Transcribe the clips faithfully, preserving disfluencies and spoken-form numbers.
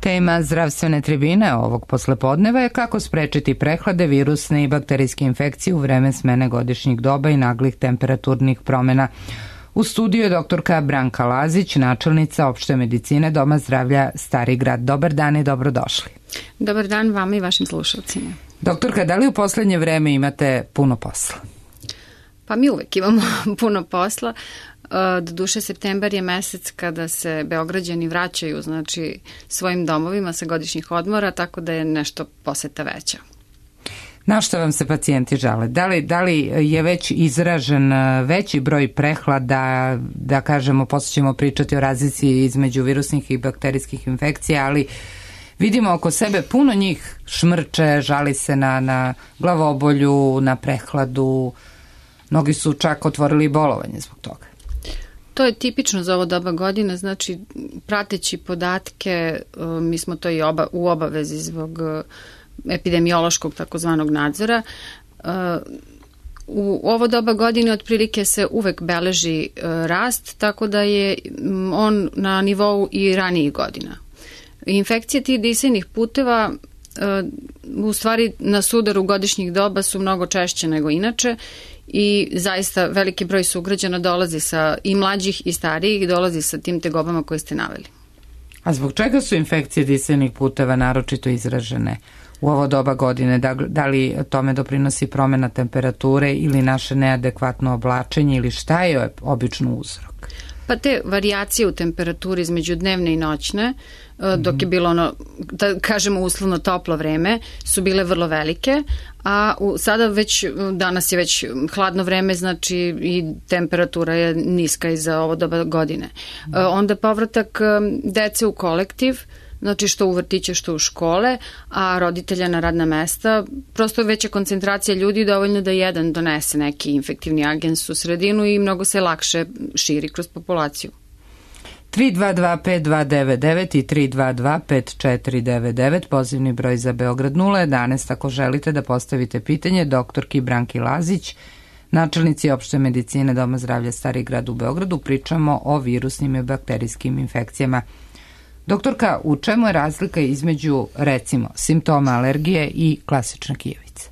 Tema zdravstvene tribine ovog poslepodneva je kako sprečiti prehlade, virusne i bakterijske infekcije u vreme smene godišnjih doba i naglih temperaturnih promjena. U studiju je doktorka Branka Lazić, načelnica opšte medicine Doma zdravlja Stari grad. Dobar dan i dobrodošli. Dobar dan vama i vašim slušalcima. Doktorka, da li u poslednje vreme imate puno posla? Pa mi uvek imamo puno posla. Doduše, septembar je mesec kada se Beograđani vraćaju, znači, svojim domovima sa godišnjih odmora, tako da je nešto poseta veća. Na što vam se pacijenti žale? Da li, da li je već izražen veći broj prehlada, da kažemo, posle ćemo pričati o razlici između virusnih i bakterijskih infekcija, ali vidimo oko sebe puno njih šmrče, žali se na, na glavobolju, na prehladu, mnogi su čak otvorili bolovanje zbog toga. To je tipično za ovo doba godine, znači prateći podatke, mi smo to i oba, u obavezi zbog epidemiološkog takozvanog nadzora. U ovo doba godine otprilike se uvek beleži rast, tako da je on na nivou i ranijih godina. Infekcije tih disajnih puteva u stvari na sudaru godišnjih doba su mnogo češće nego inače i zaista veliki broj sugrađana dolazi sa i mlađih i starijih, dolazi sa tim tegobama koje ste naveli. A zbog čega su infekcije disajnih puteva naročito izražene u ovo doba godine? Da, da li tome doprinosi promjena temperature ili naše neadekvatno oblačenje ili šta je obično uzrok? Pa te varijacije u temperaturi između dnevne i noćne, dok je bilo ono, da kažemo uslovno toplo vreme, su bile vrlo velike, a u, sada već, danas je već hladno vreme, znači i temperatura je niska i za ovo doba godine. Onda povratak dece u kolektiv, znači što u vrtiće, što u škole, a roditelja na radna mesta, prosto veća koncentracija ljudi, dovoljno da jedan donese neki infektivni agens u sredinu i mnogo se lakše širi kroz populaciju. tri dva dva pet dva devet devet i tri dva dva pet četiri devet devet, pozivni broj za Beograd nula jedanaest ako želite da postavite pitanje doktorki Branki Lazić, načelnici opšte medicine Doma zdravlja Stari grad u Beogradu. Pričamo o virusnim i bakterijskim infekcijama. Doktorka, u čemu je razlika između, recimo, simptoma alergije i klasične kijevice?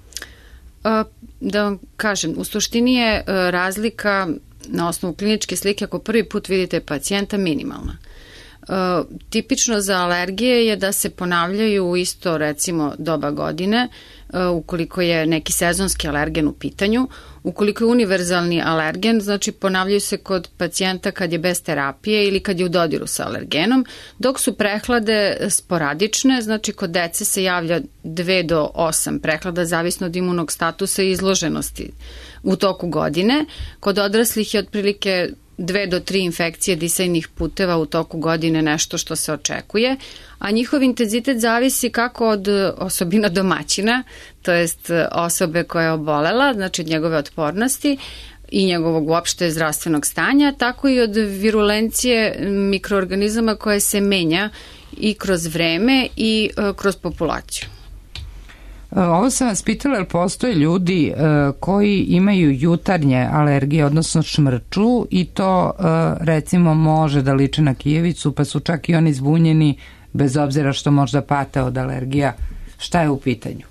Da vam kažem, u suštini je razlika na osnovu kliničke slike, ako prvi put vidite pacijenta, minimalna. Tipično za alergije je da se ponavljaju u isto, recimo, doba godine, ukoliko je neki sezonski alergen u pitanju. Ukoliko je univerzalni alergen, znači ponavljaju se kod pacijenta kad je bez terapije ili kad je u dodiru sa alergenom, dok su prehlade sporadične, znači kod dece se javlja dve do osam prehlada, zavisno od imunog statusa i izloženosti u toku godine. Kod odraslih je otprilike dve do tri infekcije disajnih puteva u toku godine nešto što se očekuje, a njihov intenzitet zavisi kako od osobina domaćina, to jest osobe koja je obolela, znači od njegove otpornosti i njegovog uopšte zdravstvenog stanja, tako i od virulencije mikroorganizama koje se menja i kroz vreme i kroz populaciju. Ovo sam vas pitala, jer postoje ljudi uh, koji imaju jutarnje alergije, odnosno šmrču, i to uh, recimo može da liči na kijevicu, pa su čak i oni zbunjeni, bez obzira što možda pate od alergija. Šta je u pitanju?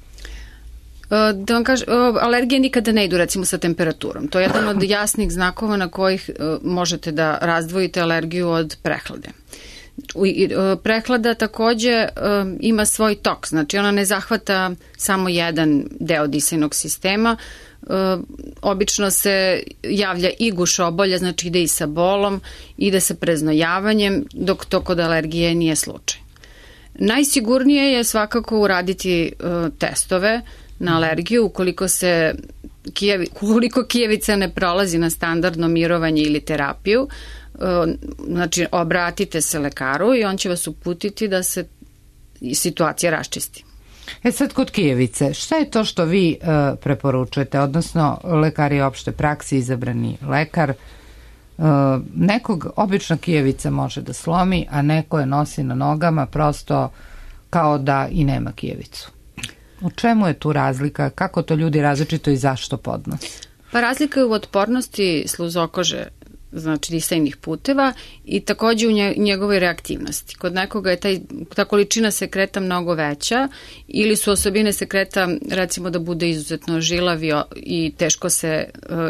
Da vam kažem, alergije nikada ne idu recimo sa temperaturom. To je jedan od jasnih znakova na kojih možete da razdvojite alergiju od prehlade. Prehlada takođe ima svoj tok, znači ona ne zahvata samo jedan deo disajnog sistema, obično se javlja i gušobolja, znači ide i sa bolom, ide sa preznojavanjem, dok to kod alergije nije slučaj. Najsigurnije je svakako uraditi testove na alergiju ukoliko se kijevi, ukoliko kijevica ne prolazi na standardno mirovanje ili terapiju. Znači obratite se lekaru i on će vas uputiti da se situacija raščisti. E sad, kod kijevice, šta je to što vi uh, preporučujete, odnosno lekari opšte praksi, izabrani lekar, uh, nekog obična kijevica može da slomi, a neko je nosi na nogama prosto kao da i nema kijevicu. U čemu je tu razlika, kako to ljudi različito i zašto podnose? Pa razlika je u otpornosti sluzokože znači disajnih puteva i takođe u njegovoj reaktivnosti. Kod nekoga je taj, ta količina sekreta mnogo veća ili su osobine sekreta recimo da bude izuzetno žilav i teško se,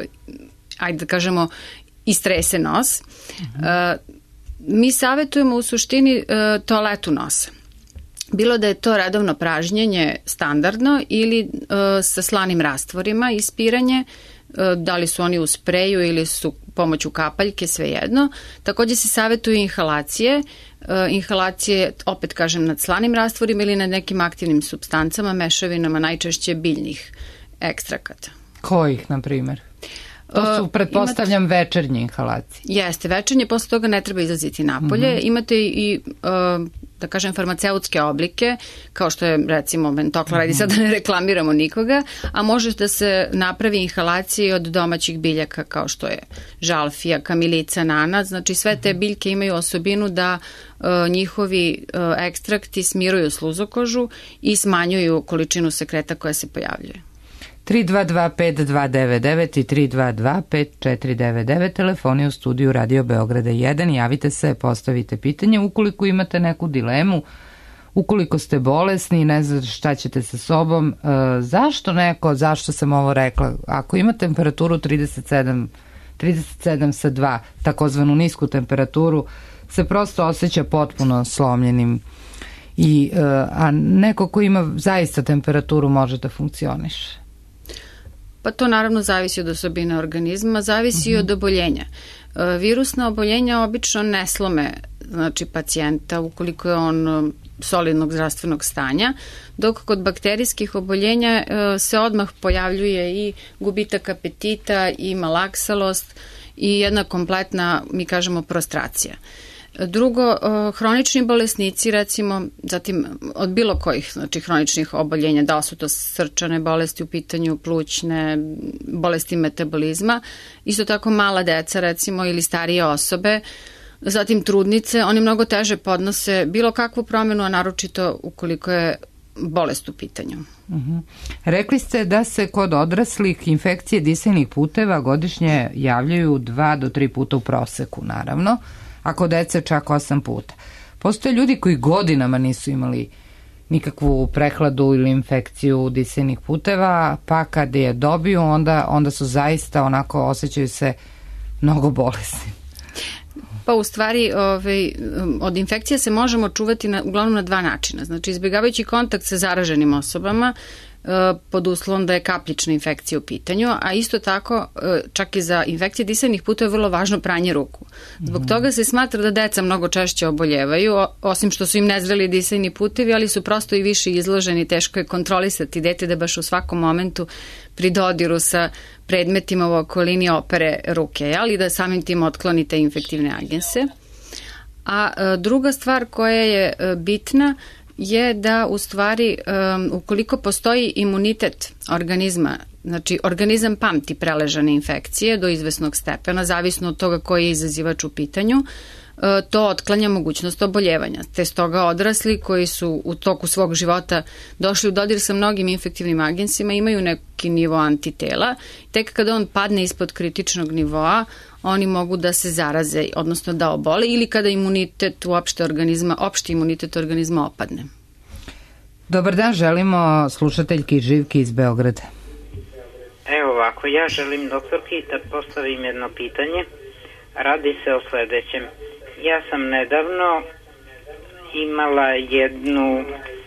ajde da kažemo, istrese nos. Mhm. Mi savjetujemo u suštini toaletu nosa. Bilo da je to redovno pražnjenje standardno ili sa slanim rastvorima ispiranje, da li su oni u spreju ili su pomoću kapaljke, svejedno. Takođe se savjetuju inhalacije. Inhalacije, opet kažem, nad slanim rastvorima ili nad nekim aktivnim supstancama, mešavinama, najčešće biljnih ekstrakata. Kojih, na primjer? To su, pretpostavljam, imate, večernje inhalacije. Jeste, večernje, posle toga ne treba izlaziti napolje. Mm-hmm. Imate i, da kažem, farmaceutske oblike, kao što je, recimo, Mentoklar, mm-hmm. sada ne reklamiramo nikoga, a može da se napravi inhalacije od domaćih biljaka, kao što je žalfija, kamilica, nana. Znači, sve te biljke imaju osobinu da uh, njihovi uh, ekstrakti smiruju sluzokožu i smanjuju količinu sekreta koja se pojavljuje. tri dva dva pet dva devet devet i tri dva dva pet četiri devet devet, telefoni u studiju Radio Beograda jedan. Javite se, postavite pitanje ukoliko imate neku dilemu, ukoliko ste bolesni i ne znate šta ćete sa sobom. E, zašto neko, zašto sam ovo rekla, ako ima temperaturu trideset sedam, trideset sedam sa dva, takozvanu nisku temperaturu, se prosto osjeća potpuno slomljenim. I, e, a neko ko ima zaista temperaturu može da funkcioniše. Pa to naravno zavisi od osobine organizma, zavisi i uh-huh. od oboljenja. E, virusna oboljenja obično ne slome, znači, pacijenta ukoliko je on solidnog zdravstvenog stanja, dok kod bakterijskih oboljenja e, se odmah pojavljuje i gubitak apetita i malaksalost i jedna kompletna, mi kažemo, prostracija. Drugo, hronični bolesnici, recimo, zatim od bilo kojih, znači, hroničnih oboljenja, da li su to srčane bolesti u pitanju, plućne, bolesti metabolizma, isto tako mala deca, recimo, ili starije osobe, zatim trudnice, oni mnogo teže podnose bilo kakvu promenu, a naročito ukoliko je bolest u pitanju. Uh-huh. Rekli ste da se kod odraslih infekcije disajnih puteva godišnje javljaju dva do tri puta u proseku, naravno, a kod dece čak osam puta. Postoje ljudi koji godinama nisu imali nikakvu prehladu ili infekciju disajnih puteva, pa kad je dobiju, onda, onda su zaista onako, osjećaju se mnogo bolesni. Pa u stvari ovaj, od infekcija se možemo čuvati na, uglavnom na dva načina. Znači, izbjegavajući kontakt sa zaraženim osobama, pod uslovom da je kapljična infekcija u pitanju, a isto tako čak i za infekcije disajnih puteva je vrlo važno pranje ruku. Zbog toga se smatra da deca mnogo češće oboljevaju, osim što su im nezreli disajni putevi, ali su prosto i više izloženi, teško je kontrolisati dete da baš u svakom momentu pri dodiru sa predmetima u okolini opere ruke, ali da samim tim otklonite infektivne agense. A druga stvar koja je bitna je da u stvari um, ukoliko postoji imunitet organizma, znači organizam pamti preležane infekcije do izvesnog stepena, zavisno od toga koji je izazivač u pitanju, uh, to otklanja mogućnost oboljevanja. Te stoga odrasli koji su u toku svog života došli u dodir sa mnogim infektivnim agensima imaju neki nivo antitela. Tek kada on padne ispod kritičnog nivoa, oni mogu da se zaraze, odnosno da obole, ili kada imunitet uopšte organizma, opšti imunitet organizma opadne. Dobar dan, želimo slušateljki Živki iz Beograda. Evo ovako, ja želim doktorki da postavim jedno pitanje. Radi se o sledećem. Ja sam nedavno imala jednu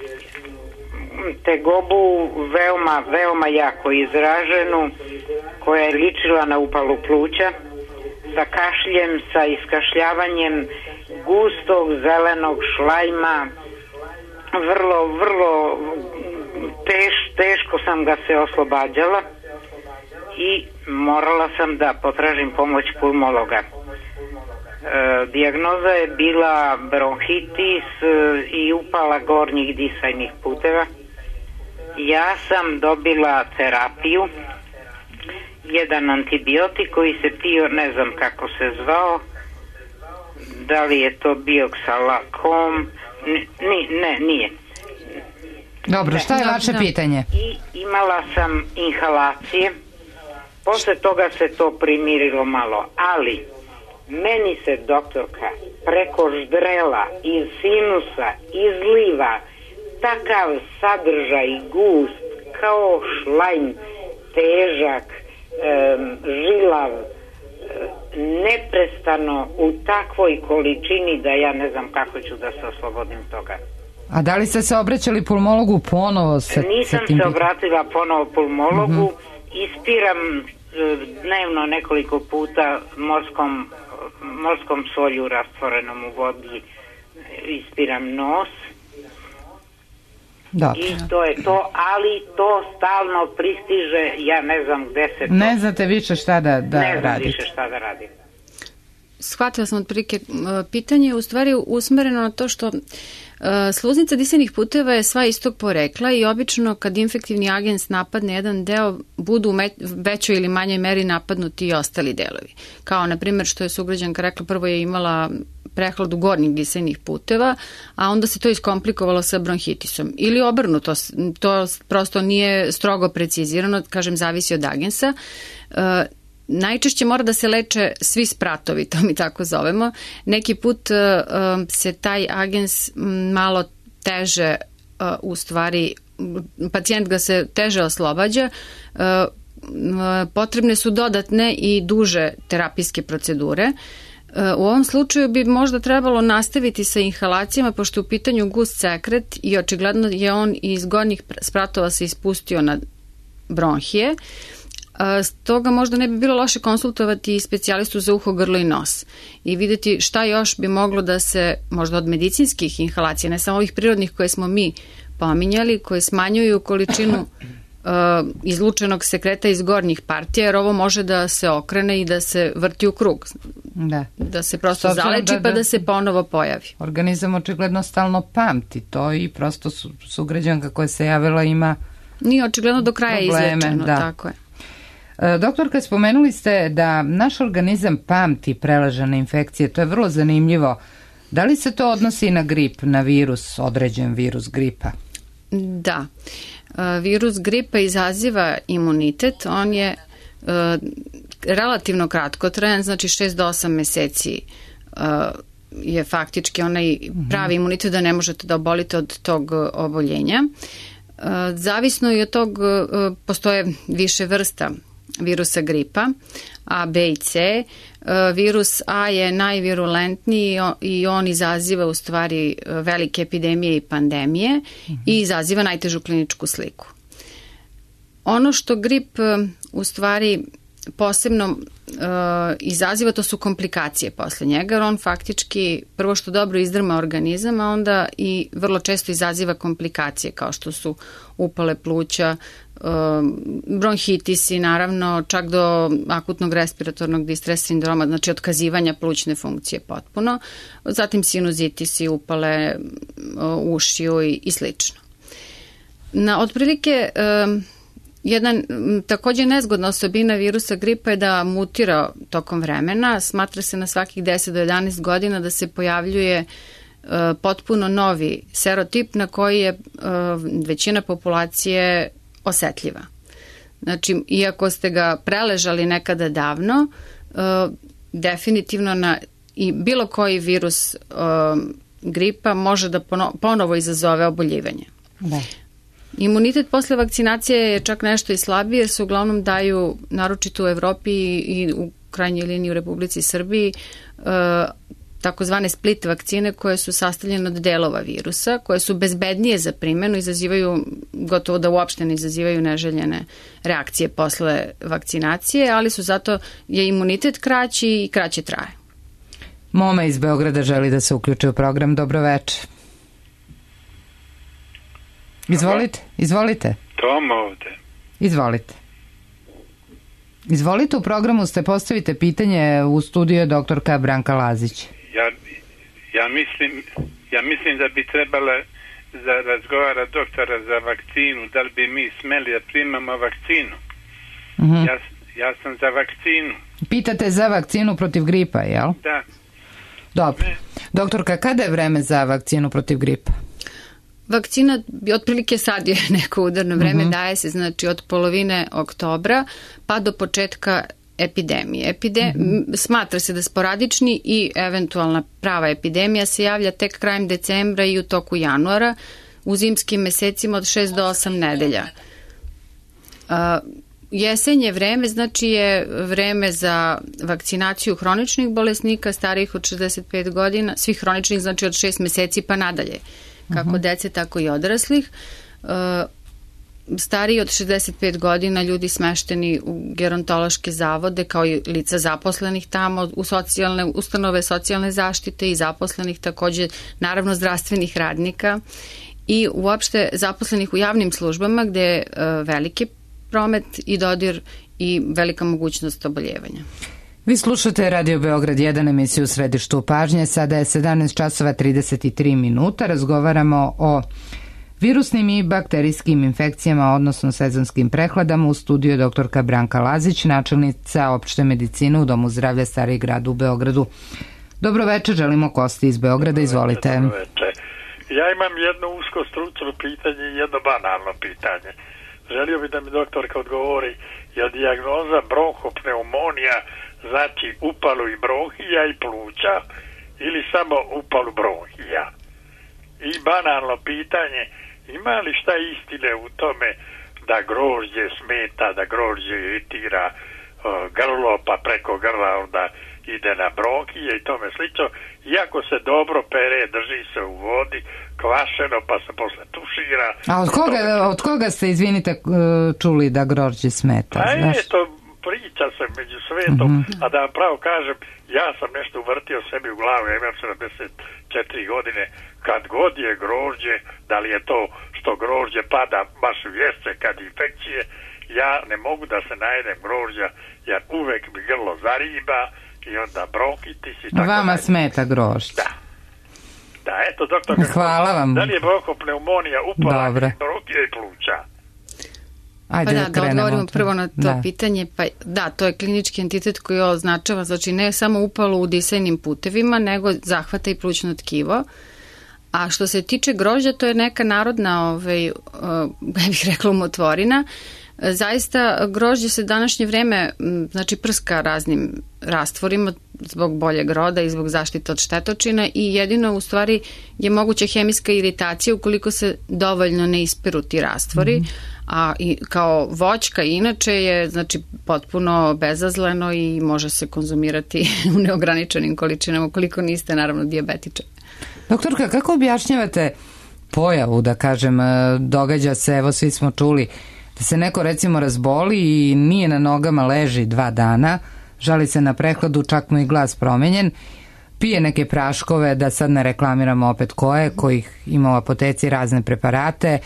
tegobu veoma, veoma jako izraženu, koja je ličila na upalu pluća, sa kašljem, sa iskašljavanjem gustog zelenog šlajma, vrlo, vrlo teš, teško sam ga se oslobađala i morala sam da potražim pomoć pulmologa. E, dijagnoza je bila bronhitis i upala gornjih disajnih puteva. Ja sam dobila terapiju, jedan antibiotik koji se pio, ne znam kako se zvao, da li je to bioksalakom, ne, ne, nije. Dobro, šta je vaše pitanje? I imala sam inhalacije, posle toga se to primirilo malo, ali Meni se, doktorka, preko ždrela iz sinusa izliva takav sadržaj gust kao šlajm, težak, um, žilav, neprestano u takvoj količini da ja ne znam kako ću da se oslobodim toga. A da li ste se obraćali pulmologu ponovo? Sa, Nisam sa tim... se obratila ponovo pulmologu, mm-hmm. ispiram dnevno nekoliko puta morskom, morskom solju rastvorenom u vodi, ispiram nos. Dobro. I to je to, ali to stalno pristiže, ja ne znam gde se to... Ne znate više šta da, da radite. Ne znam radite. više šta da radim. Shvatila sam otprilike, pitanje je u stvari usmereno na to što uh, sluznica disajnih puteva je sva istog porekla i obično kad infektivni agens napadne jedan deo, budu u me, većoj ili manjoj meri napadnuti i ostali delovi. Kao na primjer što je sugrađanka rekla, prvo je imala prehladu gornjih disajnih puteva, a onda se to iskomplikovalo sa bronhitisom. Ili obrnuto, to prosto nije strogo precizirano, kažem, zavisi od agensa. Uh, Najčešće mora da se leče svi spratovi, to mi tako zovemo. Neki put uh, se taj agens malo teže, uh, u stvari, pacijent ga se teže oslobađa. Uh, potrebne su dodatne i duže terapijske procedure. Uh, u ovom slučaju bi možda trebalo nastaviti sa inhalacijama, pošto u pitanju gust sekret i očigledno je on iz gornjih spratova se ispustio na bronhije. Stoga možda ne bi bilo loše konsultovati i specijalistu za uho, grlo i nos i vidjeti šta još bi moglo da se, možda od medicinskih inhalacija, ne samo ovih prirodnih koje smo mi pominjali, koje smanjuju količinu uh, izlučenog sekreta iz gornjih partija, jer ovo može da se okrene i da se vrti u krug. Da, da se prosto zaleči da, da, pa da se ponovo pojavi. Organizam očigledno stalno pamti to i prosto su, sugrađanka koja se javila ima nije očigledno do kraja probleme, izlečeno, da. Tako je. Doktorka, spomenuli ste da naš organizam pamti preležane infekcije, to je vrlo zanimljivo. Da li se to odnosi na grip, na virus, određen virus gripa? Da. Virus gripa izaziva imunitet, on je relativno kratkotrajan, znači šest do osam meseci je faktički onaj pravi imunitet da ne možete da obolite od tog oboljenja. Zavisno i od tog postoje više vrsta virusa gripa, A, B i C. Virus A je najvirulentniji i on izaziva u stvari velike epidemije i pandemije mm-hmm. i izaziva najtežu kliničku sliku. Ono što grip u stvari posebno uh, izaziva, to su komplikacije posle njega, jer on faktički prvo što dobro izdrma organizam, a onda i vrlo često izaziva komplikacije kao što su upale pluća, uh, bronhitisi, naravno čak do akutnog respiratornog distres sindroma, znači otkazivanja plućne funkcije potpuno, zatim sinuzitisi, upale uh, ušiju i, i slično. Na otprilike uh, Jedna takođe nezgodna osobina virusa gripa je da mutira tokom vremena. Smatra se na svakih deset do jedanaest godina da se pojavljuje e, potpuno novi serotip na koji je e, većina populacije osetljiva. Znači, iako ste ga preležali nekada davno, e, definitivno na i bilo koji virus e, gripa može da pono, ponovo izazove oboljivanje. Da. Imunitet posle vakcinacije je čak nešto i slabiji jer se uglavnom daju, naročito u Evropi i u krajnjoj liniji u Republici Srbiji, takozvane split vakcine koje su sastavljene od delova virusa, koje su bezbednije za primjenu, izazivaju, gotovo da uopšte ne izazivaju neželjene reakcije posle vakcinacije, ali su zato je imunitet kraći i kraće traje. Moma iz Beograda želi da se uključi u program. Dobro večer. Izvolite, izvolite. Tom ovde. Izvolite. Izvolite, u programu ste, postavite pitanje, u studiju je doktorka Branka Lazić. Ja, ja, mislim, ja mislim da bi trebala da razgovara doktora za vakcinu, da li bi mi smeli da primamo vakcinu. Uh-huh. Ja, ja sam za vakcinu. Pitate za vakcinu protiv gripa, jel? Da. Dobro. Doktorka, kada je vreme za vakcinu protiv gripa? Vakcina, otprilike sad je neko udarno vreme, uh-huh. daje se znači od polovine oktobra pa do početka epidemije. Epide... Mm-hmm. Smatra se da sporadični i eventualna prava epidemija se javlja tek krajem decembra i u toku januara, u zimskim mesecima od šest do osam nedelja. Uh, jesenje vreme znači je vreme za vakcinaciju hroničnih bolesnika starijih od šezdeset pet godina, svih hroničnih znači od šest meseci pa nadalje, kako uh-huh. dece, tako i odraslih. Uh, stariji od šezdeset pet godina, ljudi smešteni u gerontološke zavode, kao i lica zaposlenih tamo, u socijalne ustanove socijalne zaštite i zaposlenih takođe, naravno zdravstvenih radnika i uopšte zaposlenih u javnim službama gde je uh, veliki promet i dodir i velika mogućnost oboljevanja. Vi slušate Radio Beograd jedan, emisiju u središtu pažnje. Sada je sedamnaest časova trideset tri minuta. Razgovaramo o virusnim i bakterijskim infekcijama, odnosno sezonskim prehladama. U studiju je doktorka Branka Lazić, načelnica opšte medicine u Domu zdravlja Stari grad u Beogradu. Dobro večer, želimo gosti iz Beograda, izvolite. Dobro večer. Ja imam jedno usko stručno pitanje i jedno banalno pitanje. Želio bih da mi doktorka odgovori, je dijagnoza bronhopneumonija znači upalu i bronhija i pluća ili samo upalu bronhija? I banalno pitanje, ima li šta istine u tome da grožđe smeta, da grožđe iritira uh, grlo, pa preko grla onda ide na bronhije i tome slično, iako se dobro pere, drži se u vodi, kvašeno, pa se posle tušira. A od koga, od koga ste, izvinite, čuli da grožđe smeta? Pa je, to priča se među svetom, mm-hmm. a da vam pravo kažem, ja sam nešto uvrtio sebi u glavu, ja imam sedamdeset četiri godine, kad god je grožđe, da li je to što grožđe pada baš u jesce kad infekcije, ja ne mogu da se najedem grožđa, jer uvek mi grlo zariba i onda bronhitis i tako. Vama dalje. Smeta grožđe? Da. Da, eto, doktor, hvala vam. Da li je bronhopneumonija upala bronhija i pluća? Ajde, pa da, da, da odgovorimo prvo na to da. pitanje. Pa da, to je klinički entitet koji označava, znači ne samo upalu u disajnim putevima, nego zahvata i plućno tkivo. A što se tiče grožđa, to je neka narodna, ovaj, uh, ja bih rekla, umotvorina. Zaista grožđe se današnje vreme znači prska raznim rastvorima zbog boljeg roda i zbog zaštite od štetočina i jedino u stvari je moguća hemijska iritacija ukoliko se dovoljno ne isperu ti rastvori, mm-hmm. a i kao voćka inače je znači potpuno bezazleno i može se konzumirati u neograničenim količinama ukoliko niste naravno dijabetičar. Doktorka, kako objašnjavate pojavu, da kažem, događa se, evo svi smo čuli, da se neko recimo razboli i nije na nogama, leži dva dana, žali se na prehladu, čak mu i glas promenjen, pije neke praškove, da sad ne reklamiramo opet koje, kojih ima u apoteci, razne preparate,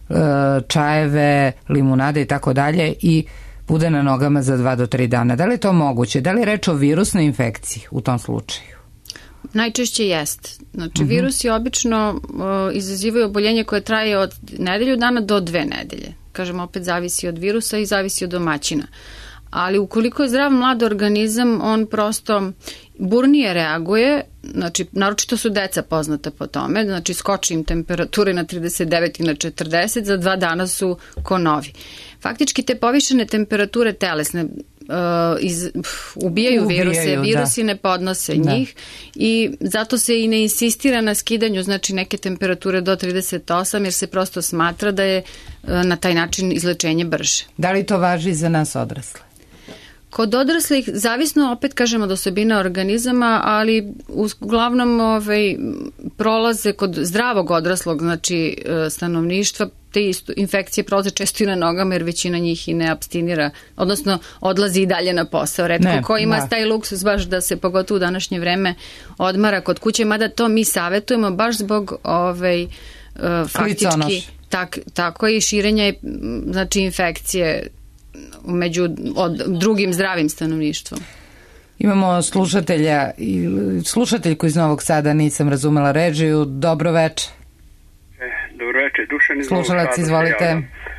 čajeve, limunade i tako dalje i bude na nogama za dva do tri dana. Da li je to moguće? Da li je reč o virusnoj infekciji u tom slučaju? Najčešće jest. Znači, uh-huh. virusi obično uh, izazivaju oboljenje koje traje od nedelju dana do dve nedelje. Kažem, opet zavisi od virusa i zavisi od domaćina. Ali ukoliko je zdrav mlad organizam, on prosto burnije reaguje, znači, naročito su deca poznata po tome, znači skoči im temperature na trideset devet i na četrdeset, za dva dana su ko novi. Faktički te povišene temperature telesne Uh, iz, pf, ubijaju, ubijaju viruse, virusi da. ne podnose da. njih i zato se i ne insistira na skidanju znači neke temperature do trideset osam jer se prosto smatra da je uh, na taj način izlečenje brže. Da li to važi za nas odrasle? Kod odraslih, zavisno opet kažemo od osobina organizama, ali uglavnom ovaj, prolaze kod zdravog odraslog znači stanovništva, te isto, infekcije prolaze često i na nogama jer većina njih i ne abstinira, odnosno odlazi i dalje na posao. Retko ne, ko ima da. taj luksus baš da se pogotovo u današnje vreme odmara kod kuće, mada to mi savjetujemo baš zbog ovaj, uh, faktički tak, tako i širenja znači infekcije među od drugim zdravim stanovništvom. Imamo slušatelja, slušateljku iz Novog Sada, nisam razumela režiju. Dobro večer. Dobro večer, Dušan iz Novog Sada. Slušalac, izvolite.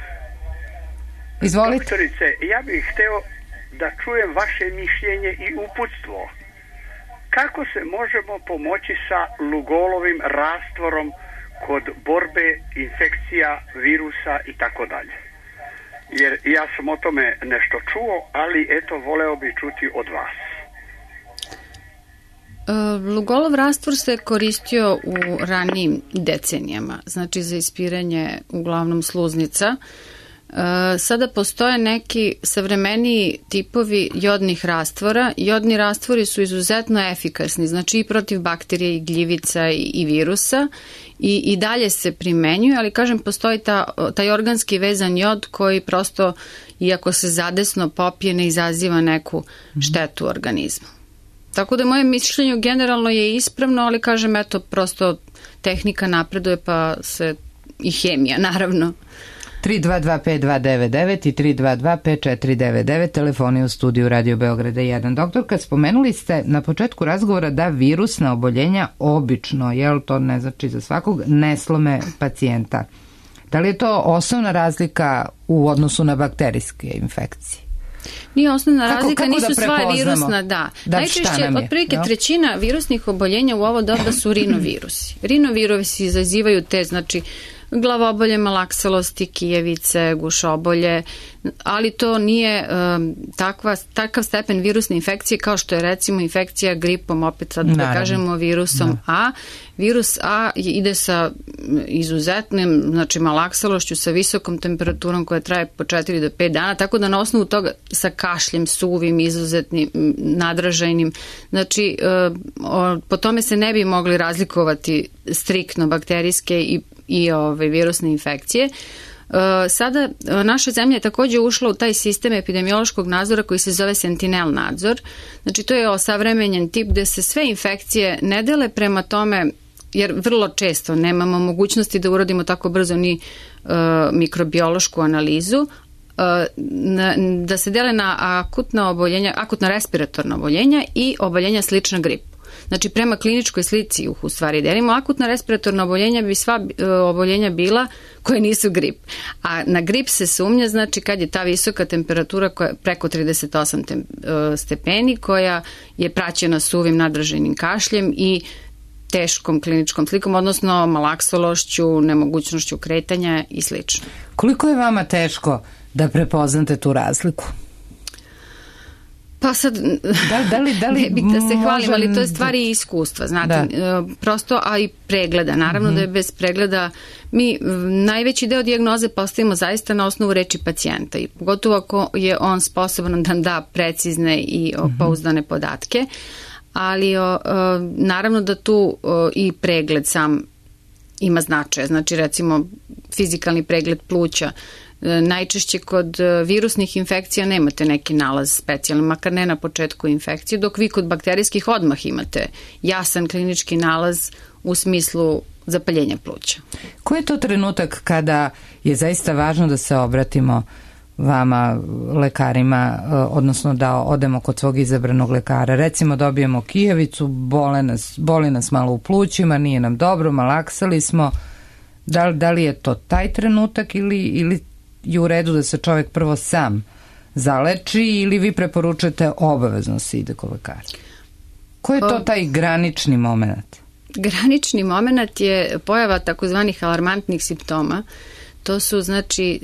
Izvolite. Doktorice, ja bih hteo da čujem vaše mišljenje i uputstvo. Kako se možemo pomoći sa lugolovim rastvorom kod borbe infekcija, virusa i tako dalje? jer ja sam o tome nešto čuo, ali eto, voleo bi čuti od vas. Lugolov rastvor se koristio u ranijim decenijama, znači za ispiranje uglavnom sluznica. Sada postoje neki savremeniji tipovi jodnih rastvora. Jodni rastvori su izuzetno efikasni, znači i protiv bakterije i gljivica i, i virusa i, i dalje se primenjuju, ali kažem postoji ta, taj organski vezan jod koji prosto, iako se zadesno popije, ne izaziva neku štetu organizmu. Tako da moje mišljenje generalno je ispravno, ali kažem eto prosto tehnika napreduje pa se i hemija naravno. tri dva dva pet dva devet devet i tri dva dva pet četiri devet devet, telefoni u studiju Radio Beograda jedan. Doktor, kad spomenuli ste na početku razgovora da virusna oboljenja obično, jel to ne znači za svakog, ne slome pacijenta. Da li je to osnovna razlika u odnosu na bakterijske infekcije? Nije osnovna kako, razlika, kako nisu da sva virusna, da. da Najčešće, otprilike trećina virusnih oboljenja u ovo doba su rinovirusi. Rinovirusi izazivaju te, znači, glavobolje, malakselosti, kijevice, gušobolje, ali to nije um, takva, takav stepen virusne infekcije kao što je recimo infekcija gripom, opet sad da kažemo virusom no. A. Virus A ide sa izuzetnim, znači malakselošću, sa visokom temperaturom koja traje po četiri do pet dana, tako da na osnovu toga sa kašljem, suvim, izuzetnim, nadražajnim, znači uh, po tome se ne bi mogli razlikovati striktno bakterijske i i ove virusne infekcije. Sada naša zemlja je također ušla u taj sistem epidemiološkog nadzora koji se zove Sentinel nadzor. Znači to je osavremenjen tip gde se sve infekcije ne dele prema tome, jer vrlo često nemamo mogućnosti da uradimo tako brzo ni uh, mikrobiološku analizu, uh, na, da se dele na akutna oboljenja, akutna respiratorna oboljenja i oboljenja slična gripu. Znači, prema kliničkoj slici u stvari delimo, akutna respiratorna oboljenja bi sva oboljenja bila koje nisu grip. A na grip se sumnja, znači, kad je ta visoka temperatura koja je preko trideset osam stepeni, koja je praćena suvim nadraženim kašljem i teškom kliničkom slikom, odnosno malaksološću, nemogućnošću kretanja i slično. Koliko je vama teško da prepoznate tu razliku? Pa sad, da, da li, da li ne bih da se hvalim, ali to je stvari i iskustva, znate, da. Prosto, a i pregleda, naravno mm-hmm. da je bez pregleda, mi najveći deo dijagnoze postavimo zaista na osnovu reči pacijenta i pogotovo ako je on sposoban da nam da precizne i mm-hmm. pouzdane podatke, ali o, naravno da tu o, i pregled sam ima značaja, znači recimo fizikalni pregled pluća. Najčešće kod virusnih infekcija nemate neki nalaz specijalni, makar ne na početku infekcije, dok vi kod bakterijskih odmah imate jasan klinički nalaz u smislu zapaljenja pluća. Koji je to trenutak kada je zaista važno da se obratimo vama, lekarima, odnosno da odemo kod svog izabranog lekara? Recimo dobijemo kijevicu, bole nas, boli nas malo u plućima, nije nam dobro, malaksali smo. Da, da li je to taj trenutak ili, ili je u redu da se čovjek prvo sam zaleči ili vi preporučujete obavezno se ide kod lekara? Ko je to taj granični moment? Granični moment je pojava takozvanih alarmantnih simptoma. To su znači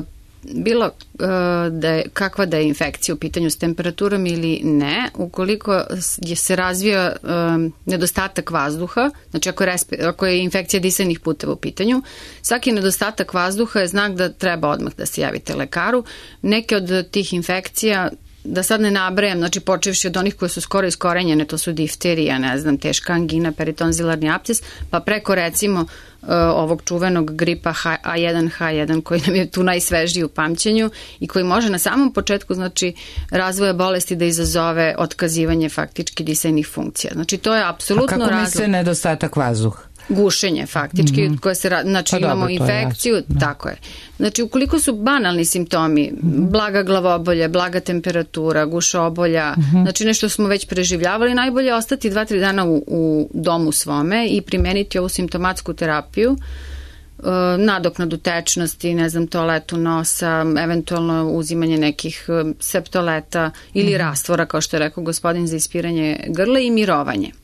bilo da je, kakva da je infekcija u pitanju s temperaturom ili ne, ukoliko je se razvio um, nedostatak vazduha, znači ako je, respi, ako je infekcija disanih puteva u pitanju, svaki nedostatak vazduha je znak da treba odmah da se javite lekaru. Neke od tih infekcija, da sad ne nabrajam, znači počevši od onih koje su skoro iskorenjene, to su difterija, ne znam, teška angina, peritonzilarni apces, pa preko recimo uh, ovog čuvenog gripa A jedan H jedan koji nam je tu najsvežiji u pamćenju i koji može na samom početku, znači, razvoja bolesti da izazove otkazivanje faktički disajnih funkcija. Znači, to je apsolutno razlog. A kako misle nedostatak vazduha? Gušenje, faktički, mm-hmm. koje se, znači pa imamo dobro, infekciju, je tako je. Znači, ukoliko su banalni simptomi, mm-hmm. blaga glavobolja, blaga temperatura, gušobolja, mm-hmm. znači nešto smo već preživljavali, najbolje je ostati dva, tri dana u, u domu svome i primeniti ovu simptomatsku terapiju, uh, nadoknadu tečnosti, ne znam, toaletu nosa, eventualno uzimanje nekih uh, septoleta ili mm-hmm. rastvora, kao što je rekao gospodin, za ispiranje grla i mirovanje.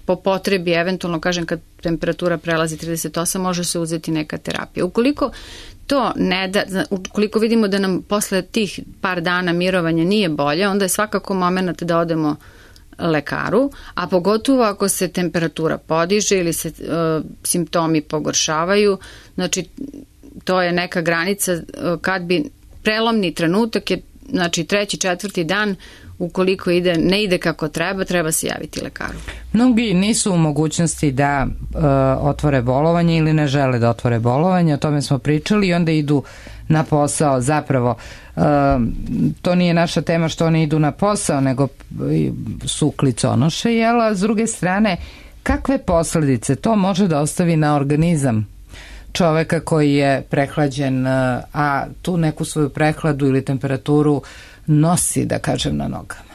po potrebi, eventualno kažem kad temperatura prelazi trideset osam, može se uzeti neka terapija. Ukoliko to ne da, ukoliko vidimo da nam posle tih par dana mirovanja nije bolje, onda je svakako moment da odemo lekaru, a pogotovo ako se temperatura podiže ili se uh, simptomi pogoršavaju, znači to je neka granica uh, kad bi prelomni trenutak je, znači treći, četvrti dan, ukoliko ide, ne ide kako treba, treba se javiti lekaru. Mnogi nisu u mogućnosti da uh, otvore bolovanje ili ne žele da otvore bolovanje, o tome smo pričali i onda idu na posao. Zapravo, uh, to nije naša tema što oni idu na posao, nego su kliconoše, jel? A s druge strane, kakve posledice to može da ostavi na organizam čoveka koji je prehlađen, a tu neku svoju prehladu ili temperaturu nosi, da kažem, na nogama?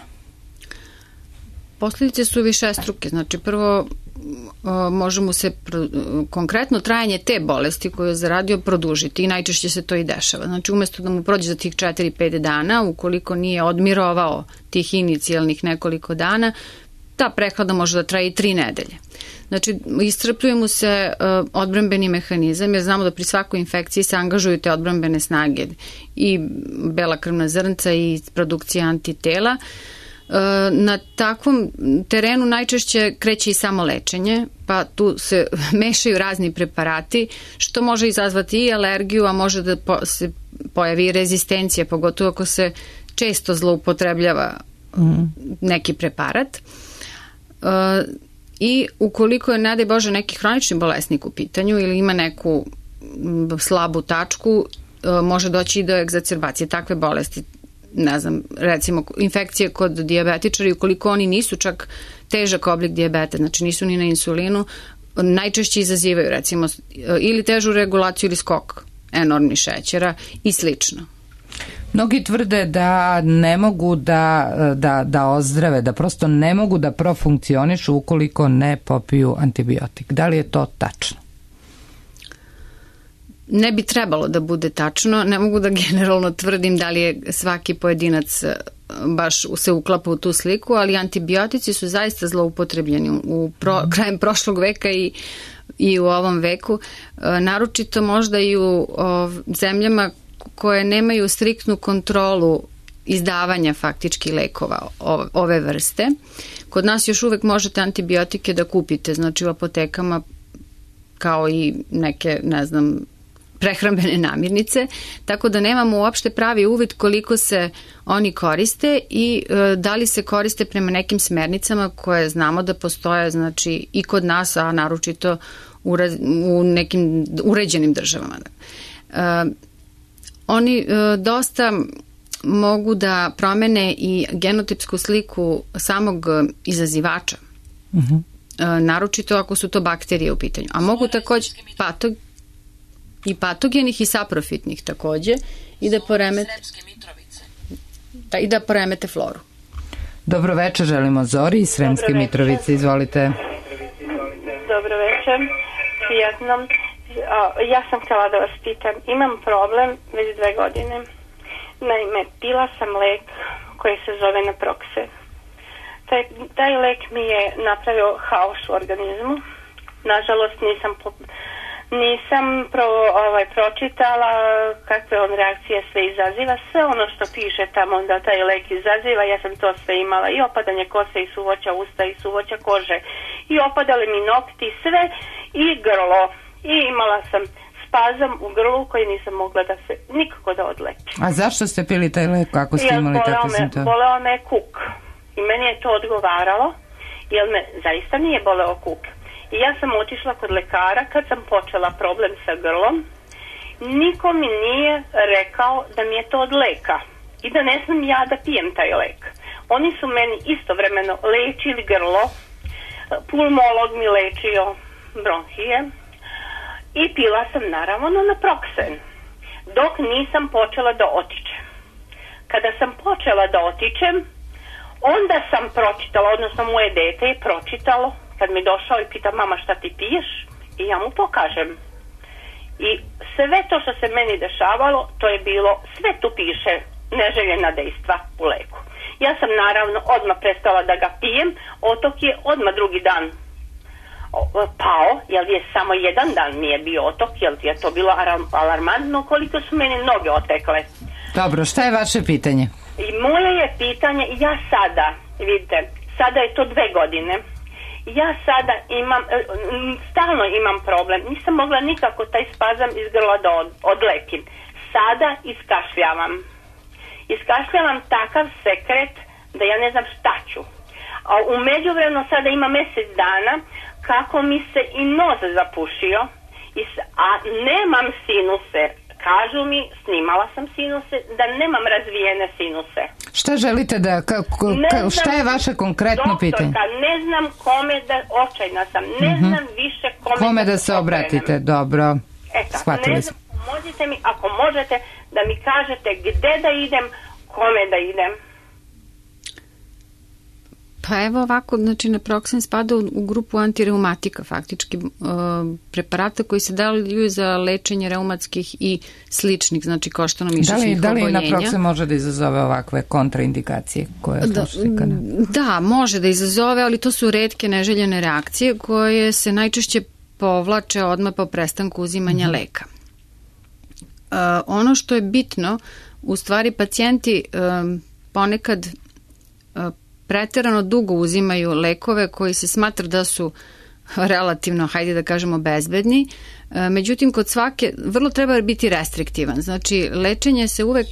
Posljedice su višestruke. Znači, prvo možemo se konkretno trajanje te bolesti koju je zaradio produžiti i najčešće se to i dešava. Znači, umjesto da mu prođe za tih četiri pet dana, ukoliko nije odmirovao tih inicijalnih nekoliko dana, ta prehlada može da traje i tri nedelje. Znači, iscrpljuje mu se uh, odbrambeni mehanizam, jer znamo da pri svakoj infekciji se angažuju te odbrambene snage i bela krvna zrnca i produkcija antitela. Uh, na takvom terenu najčešće kreće i samo lečenje, pa tu se mešaju razni preparati, što može izazvati i alergiju, a može da po, se pojavi i rezistencija, pogotovo ako se često zloupotrebljava mm. neki preparat. Uh, I ukoliko je, ne daj Bože, neki hronični bolesnik u pitanju ili ima neku slabu tačku, može doći i do egzacerbacije takve bolesti. Ne znam, recimo infekcije kod dijabetičara, ukoliko oni nisu čak težak oblik dijabeta, znači nisu ni na insulinu, najčešće izazivaju recimo ili težu regulaciju ili skok enormni šećera i slično. Mnogi tvrde da ne mogu da, da, da ozdrave, da prosto ne mogu da profunkcionišu ukoliko ne popiju antibiotik. Da li je to tačno? Ne bi trebalo da bude tačno. Ne mogu da generalno tvrdim da li je svaki pojedinac baš se uklapa u tu sliku, ali antibiotici su zaista zloupotrebljeni u pro, krajem prošlog veka i, i u ovom veku. Naročito možda i u o, zemljama koje nemaju striktnu kontrolu izdavanja faktički lekova ove vrste. Kod nas još uvek možete antibiotike da kupite, znači u apotekama kao i neke, ne znam, prehrambene namirnice, tako da nemamo uopšte pravi uvid koliko se oni koriste i e, da li se koriste prema nekim smernicama koje znamo da postoje, znači i kod nas, a naročito u, u nekim uređenim državama. E, Oni e, dosta mogu da promene i genotipsku sliku samog izazivača. Uh-huh. E, naročito ako su to bakterije u pitanju. A mogu takođe patog, i patogenih i saprofitnih takođe i da poremete da, i da poremete floru. Dobro večer, želimo Zori iz Sremske Mitrovice. Izvolite. Dobro večer. Prijatno. Ja sam htjela da vas pitam, imam problem već dve godine. Naime, pila sam lek koji se zove Naproxe. Taj, taj lek mi je napravio haos u organizmu. Nažalost nisam nisam pro, ovaj, pročitala kakve on reakcije sve izaziva. Sve ono što piše tamo da taj lek izaziva, ja sam to sve imala. I opadanje kose i suvoća usta i suvoća kože. I opadali mi nokti, sve i grlo. I imala sam spazam u grlu koji nisam mogla da se nikako da odleči. A zašto ste pili taj lek ako ste imali takve simptome? Boleo me kuk. I meni je to odgovaralo, jer me zaista nije boleo kuk. I ja sam otišla kod lekara kad sam počela problem sa grlom. Niko mi nije rekao da mi je to od leka i da ne znam ja da pijem taj lek. Oni su meni istovremeno lečili grlo, pulmolog mi lečio bronhije, i pila sam naravno Naproxen, dok nisam počela da otičem. Kada sam počela da otičem, onda sam pročitala, odnosno moje dete je pročitalo, kad mi došao i pita mama šta ti piješ, i ja mu pokažem. I sve to što se meni dešavalo, to je bilo, sve tu piše neželjena dejstva u leku. Ja sam naravno odmah prestala da ga pijem, otok je odmah drugi dan pao, jer je samo jedan dan mi je bio otok, jer je to bilo alarmantno koliko su meni noge otekle. Dobro, šta je vaše pitanje? I moje je pitanje, ja sada, vidite, sada je to dve godine, ja sada imam, stalno imam problem, nisam mogla nikako taj spazam iz grla da od, odlekim. Sada iskašljavam. Iskašljavam takav sekret da ja ne znam šta ću. A u međuvremenu sada ima mjesec dana kako mi se i nos zapušio, a nemam sinuse. Kažu mi, snimala sam sinuse, da nemam razvijene sinuse. Šta želite da, kako, ka, šta je vaše konkretno doktorka, pitanje? Ne znam kome da, očajna sam, ne uh-huh. znam više kome, kome da, da se obratite, dobro, Eto, shvatili ne smo. znam, pomozite mi, ako možete, da mi kažete gde da idem, kome da idem. Pa evo ovako, znači naproxen spada u, u grupu antireumatika faktički, uh, preparata koji se daju za lečenje reumatskih i sličnih, znači koštano-mišićnih da li, oboljenja. Da li naproxen može da izazove ovakve kontraindikacije koje da, da, može da izazove, ali to su retke neželjene reakcije koje se najčešće povlače odmah po prestanku uzimanja mm-hmm. leka. Uh, ono što je bitno, u stvari pacijenti um, ponekad uh, preterano dugo uzimaju lekove koji se smatra da su relativno, hajde da kažemo, bezbedni. Međutim, kod svake, vrlo treba biti restriktivan. Znači, lečenje se uvek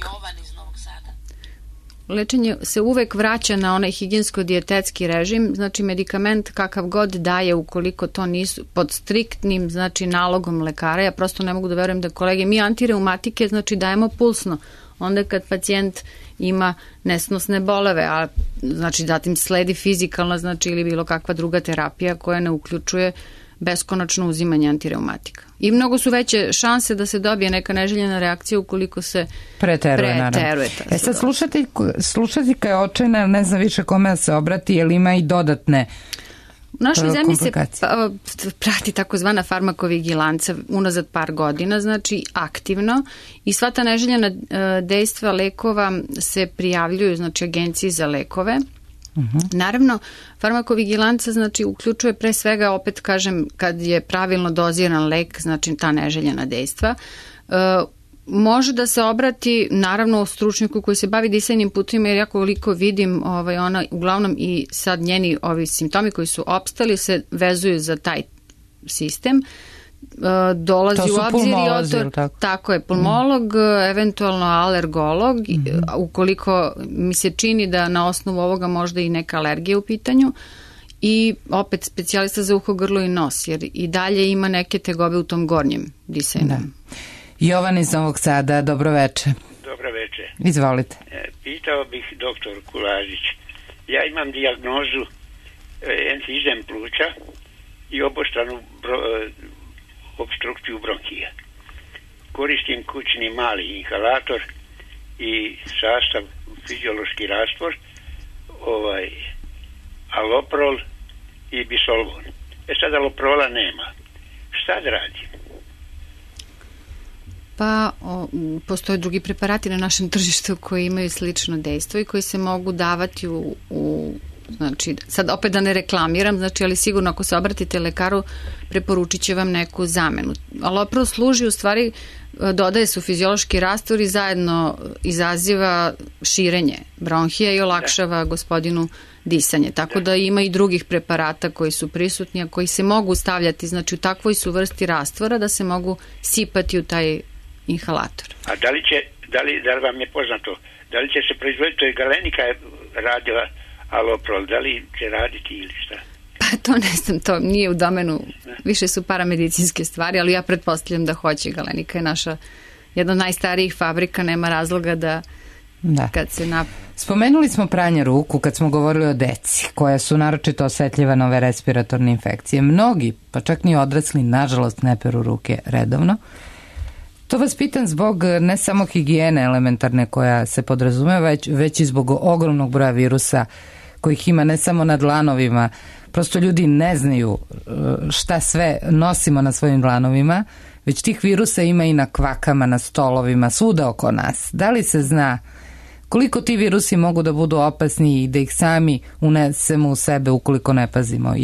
lečenje se uvek vraća na onaj higijensko-dijetetski režim, znači medikament kakav god daje ukoliko to nisu pod striktnim, znači nalogom lekara. Ja prosto ne mogu da verujem da kolege, mi antireumatike, znači dajemo pulsno. Onda kad pacijent ima nesnosne boleve, a znači zatim sledi fizikalna, znači ili bilo kakva druga terapija koja ne uključuje beskonačno uzimanje antireumatika. I mnogo su veće šanse da se dobije neka neželjena reakcija ukoliko se preteruje. preteruje e sad slušati, slušateljka je očajna, ne znam više kome da se obrati, jer ima i dodatne U našoj zemlji se prati takozvana farmakovigilanca unazad par godina, znači aktivno, i sva ta neželjena dejstva lekova se prijavljuju, znači agenciji za lekove. Uh-huh. Naravno, farmakovigilanca znači uključuje pre svega, opet kažem, kad je pravilno doziran lek, znači ta neželjena dejstva. Uh, može da se obrati naravno stručnjaku koji se bavi disajnim putima, jer ja koliko vidim, ovaj, ona uglavnom i sad njeni ovi simptomi koji su opstali se vezuju za taj sistem. Dolazi u obzir i otor, tako? tako je, pulmolog, mm. eventualno alergolog, mm-hmm. ukoliko mi se čini da na osnovu ovoga možda i neka alergija u pitanju, i opet specijalista za uho, grlo i nos, jer i dalje ima neke tegobe u tom gornjem disajnom. Da. Jovan iz Novog Sada, dobro veče. Dobro veče. Izvolite. E, pitao bih doktor Kulazić, ja imam dijagnozu e, emfizem pluća i obostranu bro, e, obstrukciju bronhija. Koristim kućni mali inhalator i sastav fiziološki rastvor, ovaj, aloprol i bisolvon. E sad aloprola nema. Šta da radim? Pa o, postoje drugi preparati na našem tržištu koji imaju slično dejstvo i koji se mogu davati u, u znači, sad opet da ne reklamiram, znači, ali sigurno ako se obratite lekaru, preporučit će vam neku zamenu. Aloprol služi, u stvari, dodaje se u fiziološki rastvor i zajedno izaziva širenje bronhija i olakšava gospodinu disanje. Tako da ima i drugih preparata koji su prisutni, a koji se mogu stavljati, znači u takvoj su vrsti rastvora da se mogu sipati u taj inhalator. A da li će, da li, da li vam je poznato, da li će se proizvoditi, to je Galenika je radila aloprol, da li će raditi ili šta? Pa to ne znam, to nije u domenu, više su paramedicinske stvari, ali ja pretpostavljam da hoće. Galenika je naša jedna od najstarijih fabrika, nema razloga da, da. kad se nap... Spomenuli smo pranje ruku kad smo govorili o deci, koja su naročito osetljiva na ove respiratorne infekcije. Mnogi, pa čak ni odrasli, nažalost ne peru ruke redovno. To vas pitam zbog ne samo higijene elementarne koja se podrazumeva, već, već i zbog ogromnog broja virusa kojih ima ne samo na dlanovima. Prosto ljudi ne znaju šta sve nosimo na svojim dlanovima, već tih virusa ima i na kvakama, na stolovima, svuda oko nas. Da li se zna koliko ti virusi mogu da budu opasni i da ih sami unesemo u sebe ukoliko ne pazimo? I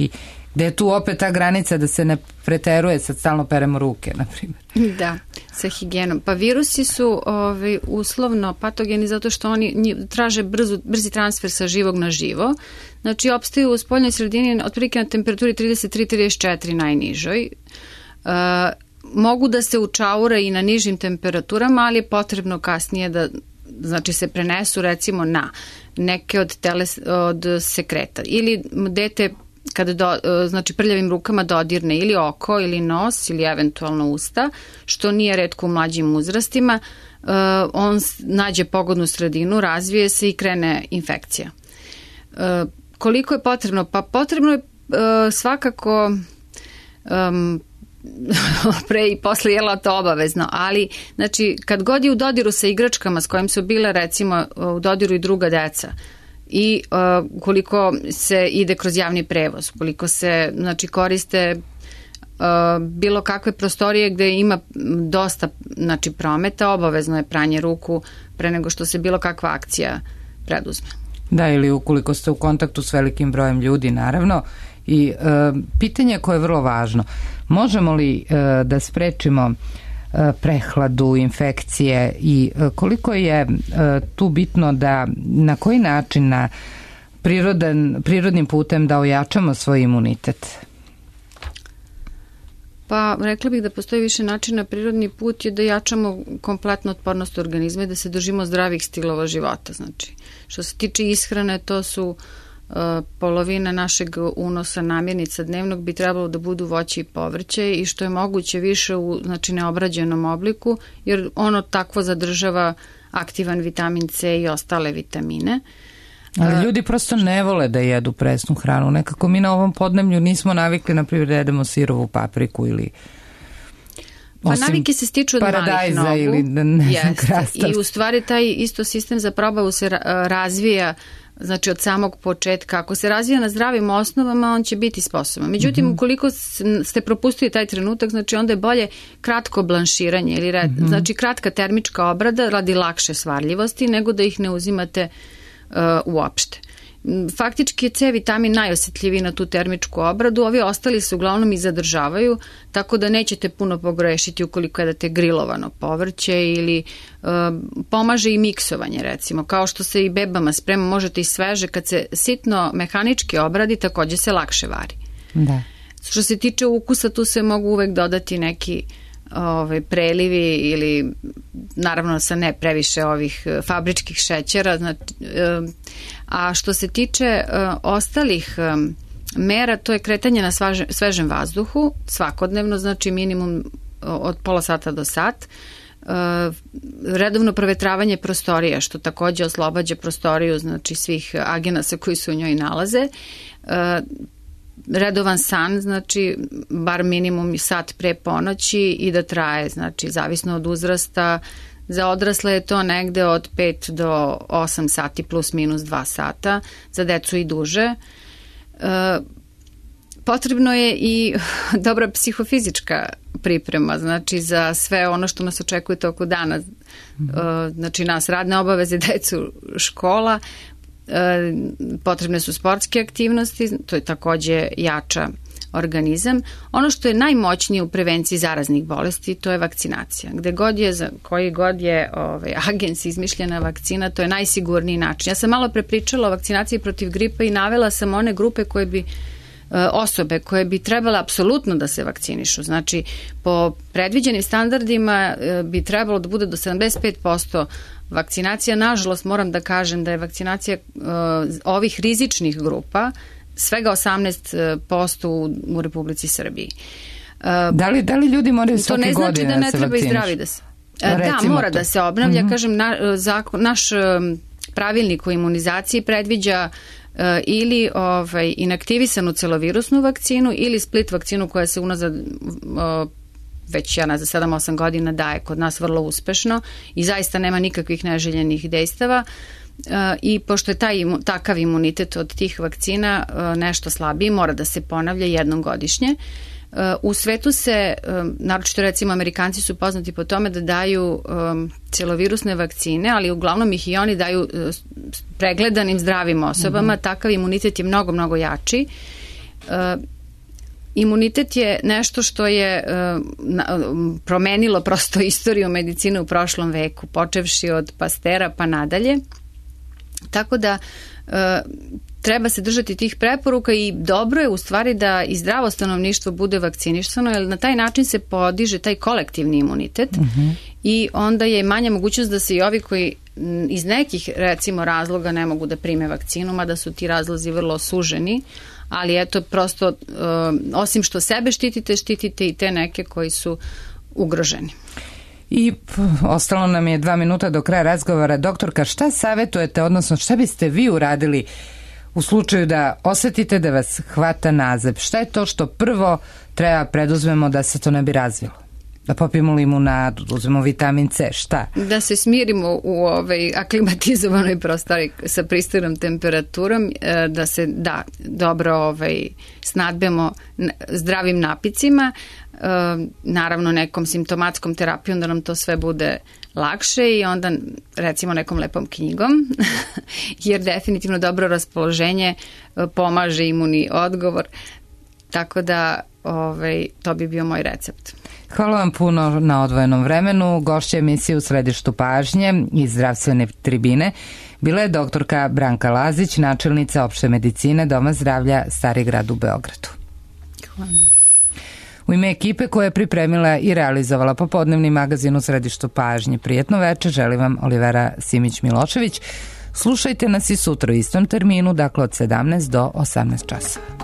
Gde je tu opet ta granica da se ne preteruje, sad stalno peremo ruke, na primjer. Da, sa higijenom. Pa virusi su ovaj, uslovno patogeni zato što oni traže brzu, brzi transfer sa živog na živo. Znači, opstaju u spoljnoj sredini otprilike na temperaturi trideset tri trideset četiri najnižoj. Uh, mogu da se učaure i na nižim temperaturama, ali je potrebno kasnije da znači se prenesu recimo na neke od, teles, od sekreta. Ili dete kada do, znači prljavim rukama dodirne ili oko ili nos ili eventualno usta, što nije retko u mlađim uzrastima, on nađe pogodnu sredinu, razvije se i krene infekcija. Koliko je potrebno? Pa potrebno je svakako um, pre i posle jela to obavezno, ali znači kad god je u dodiru sa igračkama s kojim su bile recimo u dodiru i druga deca i uh, koliko se ide kroz javni prevoz, koliko se znači koriste uh, bilo kakve prostorije gde ima dosta znači prometa, obavezno je pranje ruku pre nego što se bilo kakva akcija preduzme. Da, ili ukoliko ste u kontaktu s velikim brojem ljudi, naravno. I e, pitanje koje je vrlo važno, možemo li e, da sprečimo e, prehladu, infekcije i e, koliko je e, tu bitno da na koji način na prirodan, prirodnim putem da ojačamo svoj imunitet? Pa rekla bih da postoji više načina. Prirodni put je da jačamo kompletnu otpornost organizma i da se držimo zdravih stilova života. Znači, što se tiče ishrane, to su uh, polovina našeg unosa namirnica dnevnog bi trebalo da budu voće i povrće i što je moguće više u znači, neobrađenom obliku, jer ono takvo zadržava aktivan vitamin C i ostale vitamine. Ali ljudi prosto ne vole da jedu presnu hranu. Nekako mi na ovom podneblju nismo navikli, na primjer, da jedemo sirovu papriku ili pa navike se stiču od malih nogu. Ili ne znam, krastavca. I u stvari taj isto sistem za probavu se razvija znači od samog početka. Ako se razvija na zdravim osnovama, on će biti sposoban. Međutim, mm-hmm. ukoliko ste propustili taj trenutak, znači onda je bolje kratko blanširanje ili red, mm-hmm. znači kratka termička obrada radi lakše svarljivosti nego da ih ne uzimate Uh, uopšte. Faktički je C vitamin najosjetljiviji na tu termičku obradu, ovi ostali se uglavnom i zadržavaju, tako da nećete puno pogrešiti ukoliko jedate grilovano povrće ili uh, pomaže i miksovanje recimo, kao što se i bebama sprema, možete i sveže, kad se sitno mehanički obradi, takođe se lakše vari. Da. Što se tiče ukusa, tu se mogu uvek dodati neki Ove, prelivi ili naravno sa ne previše ovih fabričkih šećera, znači, a što se tiče ostalih mera, to je kretanje na svaže, svežem vazduhu svakodnevno, znači minimum od pola sata do sat, redovno provetravanje prostorija, što takođe oslobađa prostoriju znači svih agenasa koji se u njoj nalaze, redovan san, znači bar minimum sat pre ponoći i da traje, znači zavisno od uzrasta. Za odrasle je to negde od pet do osam sati plus minus dva sata, za decu i duže. E, potrebno je i dobra psihofizička priprema, znači za sve ono što nas očekuje toko dana, e, znači nas radne obaveze, decu, škola, potrebne su sportske aktivnosti, to je takođe jača organizam. Ono što je najmoćnije u prevenciji zaraznih bolesti, to je vakcinacija. Gde god je, za koji god je ovaj, agens izmišljena vakcina, to je najsigurniji način. Ja sam malo prepričala o vakcinaciji protiv gripa i navela sam one grupe koje bi osobe koje bi trebale apsolutno da se vakcinišu. Znači, po predviđenim standardima bi trebalo da bude do sedamdeset pet posto vakcinacija. Nažalost, moram da kažem da je vakcinacija uh, ovih rizičnih grupa svega osamnaest posto u, u Republici Srbiji. Uh, da, li, da li ljudi moraju svake godine da se vakcinišu? To ne znači da ne treba i zdravi da se... Uh, da, mora to. Da se obnavlja. Mm-hmm. Kažem, na, zakon, naš uh, pravilnik o imunizaciji predviđa uh, ili ovaj, inaktivisanu celovirusnu vakcinu ili split vakcinu koja se unazad uh, već ja za sedam osam godina daje kod nas vrlo uspešno i zaista nema nikakvih neželjenih dejstava i pošto je taj, takav imunitet od tih vakcina nešto slabiji, mora da se ponavlja jednom godišnje. U svetu se, naročito recimo Amerikanci su poznati po tome da daju celovirusne vakcine, ali uglavnom ih i oni daju pregledanim zdravim osobama, mm-hmm. takav imunitet je mnogo, mnogo jači. Imunitet je nešto što je uh, na, promenilo prosto istoriju medicine u prošlom veku, počevši od Pastera pa nadalje. Tako da uh, treba se držati tih preporuka i dobro je u stvari da i zdravo stanovništvo bude vakcinisano, jer na taj način se podiže taj kolektivni imunitet uh-huh. i onda je manja mogućnost da se i ovi koji iz nekih recimo razloga ne mogu da prime vakcinu, mada su ti razlozi vrlo suženi, ali eto prosto uh, osim što sebe štitite, štitite i te neke koji su ugroženi. I p, ostalo nam je dva minuta do kraja razgovora. Doktorka, šta savjetujete, odnosno šta biste vi uradili u slučaju da osetite da vas hvata nazeb? Šta je to što prvo treba preduzmemo da se to ne bi razvilo? Da popijemo limunadu, da uzmemo vitamin C, šta? Da se smirimo u ovaj aklimatizovanoj prostori sa pristojnom temperaturom, da se da dobro ovaj snadbemo zdravim napicima, naravno nekom simptomatskom terapijom da nam to sve bude lakše i onda recimo nekom lepom knjigom, jer definitivno dobro raspoloženje pomaže imunni odgovor, tako da ovaj, to bi bio moj recept. Hvala vam puno na odvojenom vremenu. Gošća emisije U središtu pažnje iz zdravstvene tribine bila je doktorka Branka Lazić, načelnica opšte medicine Doma zdravlja Stari grad u Beogradu. Hvala. U ime ekipe koja je pripremila i realizovala popodnevni magazin U središtu pažnje, prijetno večer, želim vam Olivera Simić-Milošević. Slušajte nas i sutra u istom terminu, dakle od sedamnaest do osamnaest časova.